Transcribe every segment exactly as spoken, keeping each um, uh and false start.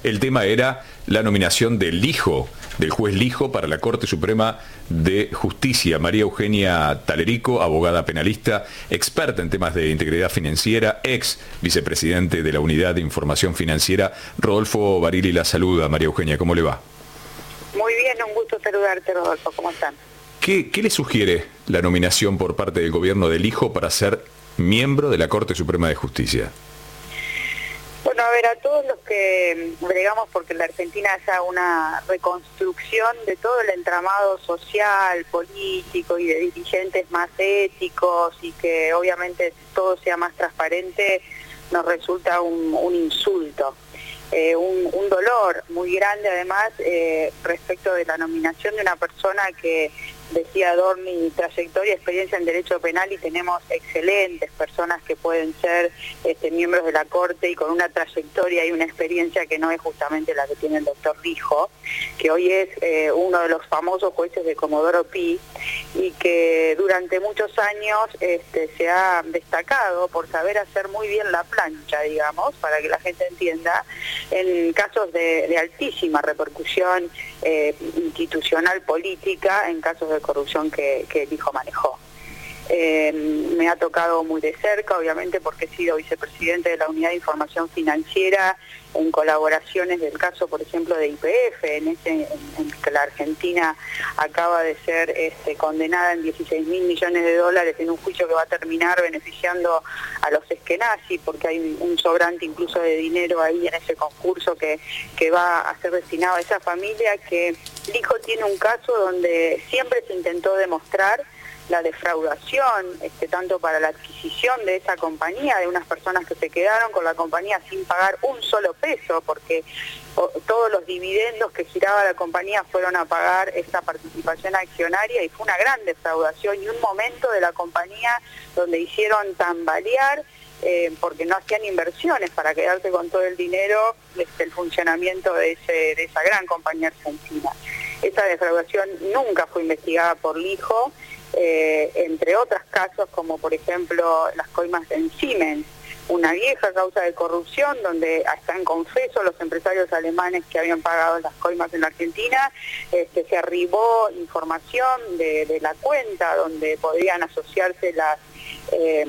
El tema era la nominación del hijo, del juez Lijo para la Corte Suprema de Justicia, María Eugenia Talerico, abogada penalista, experta en temas de integridad financiera, ex vicepresidente de la Unidad de Información Financiera. Rodolfo Barili la saluda. María Eugenia, ¿cómo le va? Muy bien, un gusto saludarte, Rodolfo. ¿Cómo están? ¿Qué, qué le sugiere la nominación por parte del gobierno del hijo para ser miembro de la Corte Suprema de Justicia? Bueno, a ver, a todos los que bregamos porque en la Argentina haya una reconstrucción de todo el entramado social, político y de dirigentes más éticos y que obviamente todo sea más transparente, nos resulta un, un insulto. Eh, un, un dolor muy grande además eh, respecto de la nominación de una persona que decía Dorni, trayectoria, experiencia en derecho penal, y tenemos excelentes personas que pueden ser este, miembros de la Corte y con una trayectoria y una experiencia que no es justamente la que tiene el doctor Lijo, que hoy es eh, uno de los famosos jueces de Comodoro Pi y que durante muchos años este, se ha destacado por saber hacer muy bien la plancha, digamos, para que la gente entienda, en casos de, de altísima repercusión eh, institucional, política, en casos de corrupción que, que el hijo manejó. Eh, me ha tocado muy de cerca, obviamente, porque he sido vicepresidente de la Unidad de Información Financiera en colaboraciones del caso, por ejemplo, de Y P F, en, ese, en, en que la Argentina acaba de ser este, condenada en dieciséis mil millones de dólares en un juicio que va a terminar beneficiando a los eskenazi, porque hay un sobrante incluso de dinero ahí en ese concurso que, que va a ser destinado a esa familia, que el hijo tiene un caso donde siempre se intentó demostrar la defraudación, este, tanto para la adquisición de esa compañía, de unas personas que se quedaron con la compañía sin pagar un solo peso, porque o, todos los dividendos que giraba la compañía fueron a pagar esa participación accionaria, y fue una gran defraudación y un momento de la compañía donde hicieron tambalear, eh, porque no hacían inversiones para quedarse con todo el dinero, este, el funcionamiento de, ese, de esa gran compañía argentina. Esa defraudación nunca fue investigada por Lijo, Eh, entre otros casos como por ejemplo las coimas en Siemens, una vieja causa de corrupción donde están confesos los empresarios alemanes que habían pagado las coimas en la Argentina. Este, se arribó información de, de la cuenta donde podrían asociarse las eh,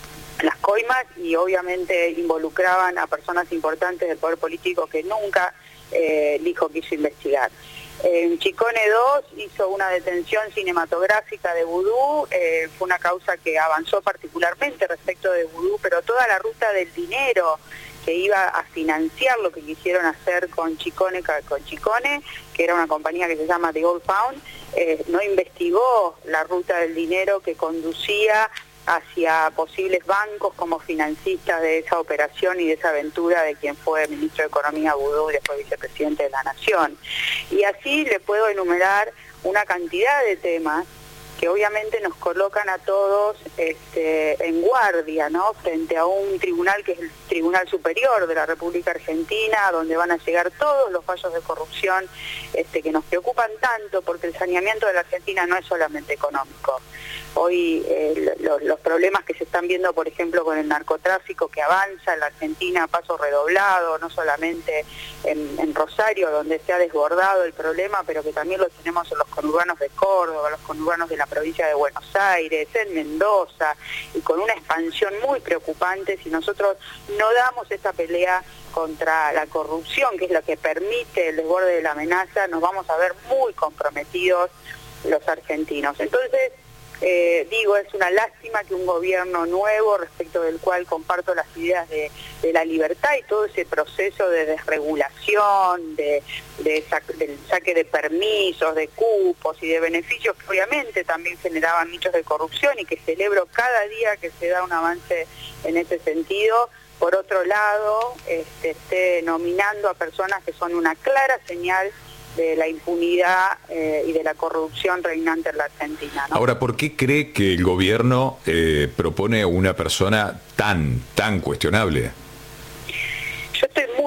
las coimas, y obviamente involucraban a personas importantes del poder político que nunca eh, Lijo quiso investigar. En Chicone dos hizo una detención cinematográfica de Vudú, eh, fue una causa que avanzó particularmente respecto de Vudú, pero toda la ruta del dinero que iba a financiar lo que quisieron hacer con Chicone, con Chicone, que era una compañía que se llama The Old Pound, eh, no investigó la ruta del dinero que conducía hacia posibles bancos como financistas de esa operación y de esa aventura de quien fue ministro de Economía Vudú y después vicepresidente de la Nación. Y así le puedo enumerar una cantidad de temas que obviamente nos colocan a todos este, en guardia, ¿no?, frente a un tribunal que es el Tribunal Superior de la República Argentina, donde van a llegar todos los fallos de corrupción este, que nos preocupan tanto, porque el saneamiento de la Argentina no es solamente económico. Hoy eh, lo, los problemas que se están viendo, por ejemplo, con el narcotráfico que avanza en la Argentina a paso redoblado, no solamente en, en Rosario, donde se ha desbordado el problema, pero que también lo tenemos en los conurbanos de Córdoba, los conurbanos de la provincia de Buenos Aires, en Mendoza, y con una expansión muy preocupante. Si nosotros no damos esta pelea contra la corrupción, que es lo que permite el desborde de la amenaza, nos vamos a ver muy comprometidos los argentinos. Entonces, Eh, digo, es una lástima que un gobierno nuevo, respecto del cual comparto las ideas de, de la libertad y todo ese proceso de desregulación, de, de sa del saque de permisos, de cupos y de beneficios que obviamente también generaban nichos de corrupción, y que celebro cada día que se da un avance en ese sentido, por otro lado, este, esté nominando a personas que son una clara señal de la impunidad eh, y de la corrupción reinante en la Argentina, ¿no? Ahora, ¿por qué cree que el gobierno eh, propone una persona tan, tan cuestionable? Yo estoy muy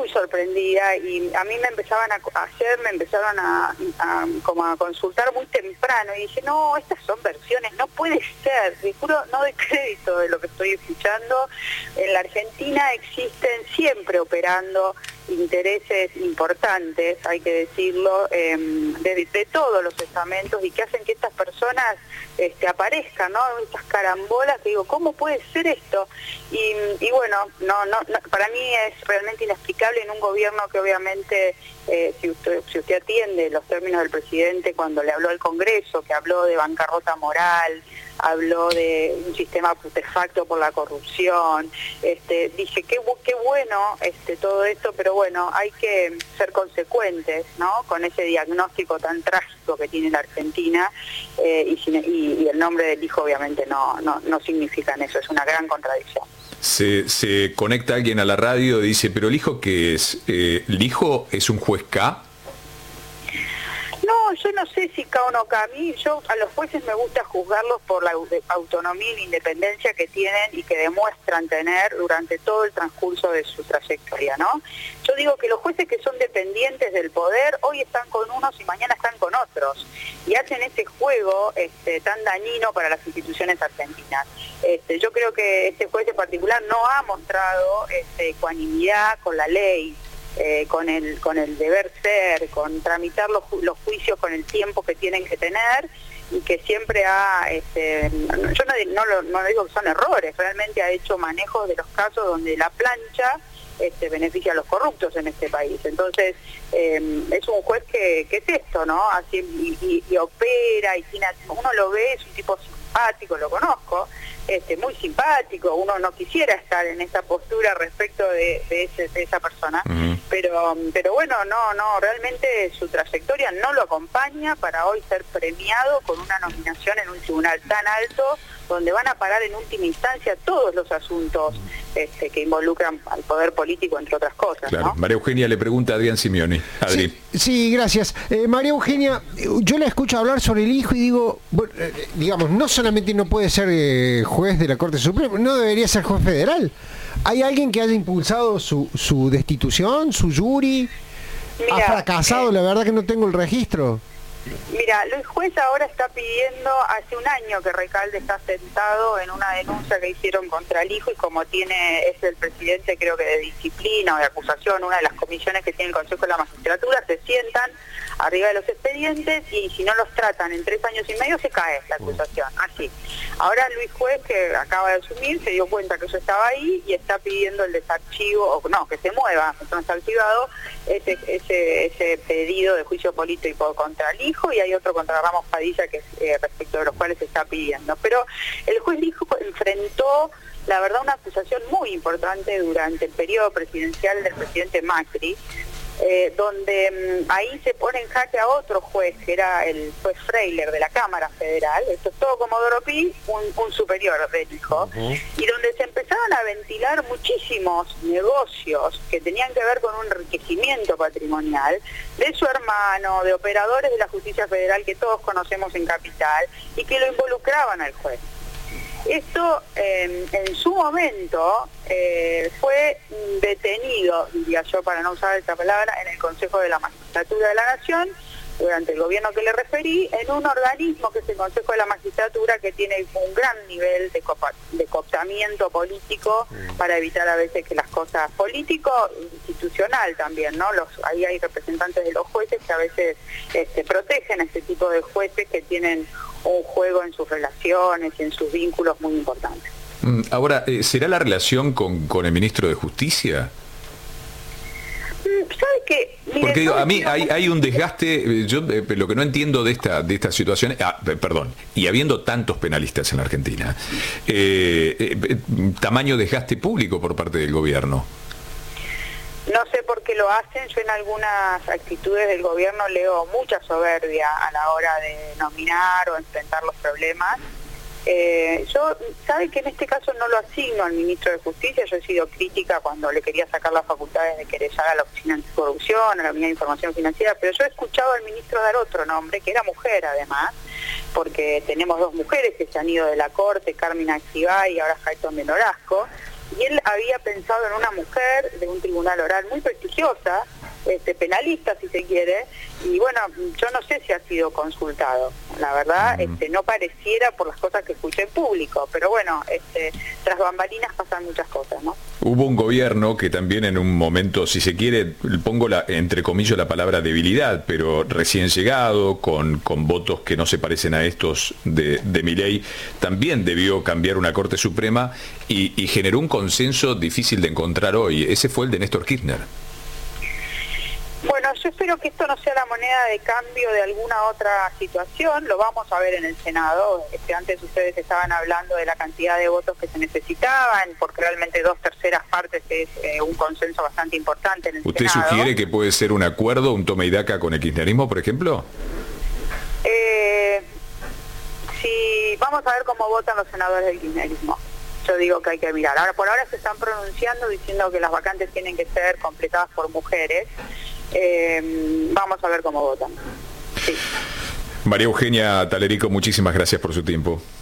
sorprendida y a mí me empezaban a hacer, me empezaron a, a, como a consultar muy temprano y dije, no, estas son versiones, no puede ser, te juro, no doy crédito de lo que estoy escuchando. En la Argentina existen siempre operando intereses importantes, hay que decirlo, eh, de, de todos los estamentos y que hacen que estas personas este, aparezcan, ¿no? Estas carambolas que digo, ¿cómo puede ser esto? Y, y bueno, no, no, no, para mí es realmente inexplicable en un gobierno que obviamente, eh, si, usted, si usted atiende los términos del presidente cuando le habló al Congreso, que habló de bancarrota moral, habló de un sistema putefacto por la corrupción, este, dije, qué, qué bueno este, todo esto, pero bueno, hay que ser consecuentes, ¿no? Con ese diagnóstico tan trágico que tiene la Argentina, eh, y, y, y el nombre del hijo obviamente no, no, no significan eso, es una gran contradicción. Se, se conecta alguien a la radio y dice, pero el hijo ¿qué es? Eh, ¿el hijo es un juez K? No, yo no sé si K o no K. A mí, yo a los jueces me gusta juzgarlos por la autonomía y la independencia que tienen y que demuestran tener durante todo el transcurso de su trayectoria, ¿no? Yo digo que los jueces que son dependientes del poder hoy están con unos y mañana están con otros y hacen ese juego este, tan dañino para las instituciones argentinas. Este, yo creo que este juez en particular no ha mostrado este, ecuanimidad con la ley. Eh, con el con el deber ser, con tramitar los, los juicios con el tiempo que tienen que tener y que siempre ha, este, yo no, no, no digo que son errores, realmente ha hecho manejos de los casos donde la plancha este, beneficia a los corruptos en este país. Entonces, eh, es un juez que, que es esto, ¿no? Así, y, y, y opera, y tiene, uno lo ve, es un tipo simpático, lo conozco, este, muy simpático, uno no quisiera estar en esa postura respecto de, de, ese, de esa persona, uh-huh. pero pero bueno, no, no, realmente su trayectoria no lo acompaña para hoy ser premiado con una nominación en un tribunal tan alto, donde van a parar en última instancia todos los asuntos este, que involucran al poder político, entre otras cosas. Claro. ¿No? María Eugenia le pregunta a Adrián Simeoni. Adri. Sí, sí, gracias. Eh, María Eugenia, yo la escucho hablar sobre el hijo y digo, bueno, eh, digamos, no solamente no puede ser eh, juez de la Corte Suprema, no debería ser juez federal. ¿Hay alguien que haya impulsado su, su destitución, su jury? Mira, ¿ha fracasado? Eh, la verdad que no tengo el registro. Mira, el juez ahora está pidiendo, hace un año que Recalde está sentado en una denuncia que hicieron contra el hijo y como tiene, es el presidente creo que de disciplina o de acusación, una de las comisiones que tiene el Consejo de la Magistratura, se sientan arriba de los expedientes y si no los tratan en tres años y medio se cae la acusación, así. Ahora Luis Juez, que acaba de asumir, se dio cuenta que eso estaba ahí y está pidiendo el desarchivo, o no, que se mueva, que está archivado ese, ese, ese pedido de juicio político contra el hijo y hay otro contra Ramos Padilla que eh, respecto de los cuales se está pidiendo. Pero el juez Lijo enfrentó, la verdad, una acusación muy importante durante el periodo presidencial del presidente Macri, Eh, donde mmm, ahí se pone en jaque a otro juez, que era el juez Freiler de la Cámara Federal, esto es todo como Doropí, un, un superior del hijo, uh-huh. y donde se empezaron a ventilar muchísimos negocios que tenían que ver con un enriquecimiento patrimonial de su hermano, de operadores de la justicia federal que todos conocemos en Capital, y que lo involucraban al juez. Esto eh, en su momento eh, fue detenido, diría yo para no usar esta palabra, en el Consejo de la Magistratura de la Nación, durante el gobierno que le referí, en un organismo que es el Consejo de la Magistratura, que tiene un gran nivel de, copa, de cooptamiento político para evitar a veces que las cosas político, institucional también, ¿no? Los, ahí hay representantes de los jueces que a veces este, protegen a este tipo de jueces que tienen un juego en sus relaciones y en sus vínculos muy importantes. Ahora, ¿será la relación con, con el ministro de Justicia? ¿Sabe qué? Mire, Porque digo, no a mí hay, muy... hay un desgaste, yo eh, lo que no entiendo de esta de esta situación, ah, perdón, y habiendo tantos penalistas en la Argentina, eh, eh, tamaño desgaste público por parte del gobierno. No sé por qué lo hacen, yo en algunas actitudes del gobierno leo mucha soberbia a la hora de nominar o enfrentar los problemas. Eh, yo, sabe que en este caso no lo asigno al ministro de Justicia, yo he sido crítica cuando le quería sacar las facultades de querellar a la Oficina Anticorrupción, a la Unidad de Información Financiera, pero yo he escuchado al ministro dar otro nombre, que era mujer además, porque tenemos dos mujeres que se han ido de la Corte, Carmina Activay y ahora Jaitón de Norasco, y él había pensado en una mujer de un tribunal oral muy prestigiosa, este, penalista si se quiere, y bueno, yo no sé si ha sido consultado, la verdad, uh-huh. este, no pareciera por las cosas que escuché en público, pero bueno, este, tras bambalinas pasan muchas cosas, ¿no? Hubo un gobierno que también en un momento, si se quiere, pongo la, entre comillas la palabra debilidad, pero recién llegado, con, con votos que no se parecen a estos de, de Milei, también debió cambiar una Corte Suprema y, y generó un consenso difícil de encontrar hoy. Ese fue el de Néstor Kirchner. Bueno, yo espero que esto no sea la moneda de cambio de alguna otra situación, lo vamos a ver en el Senado. Este, antes ustedes estaban hablando de la cantidad de votos que se necesitaban, porque realmente dos terceras partes es eh, un consenso bastante importante en el ¿Usted Senado. ¿Usted sugiere que puede ser un acuerdo, un toma y daca con el kirchnerismo, por ejemplo? Eh, sí, vamos a ver cómo votan los senadores del kirchnerismo. Yo digo que hay que mirar. Ahora, por ahora se están pronunciando diciendo que las vacantes tienen que ser completadas por mujeres. Eh, vamos a ver cómo votan. Sí. María Eugenia Talerico, muchísimas gracias por su tiempo.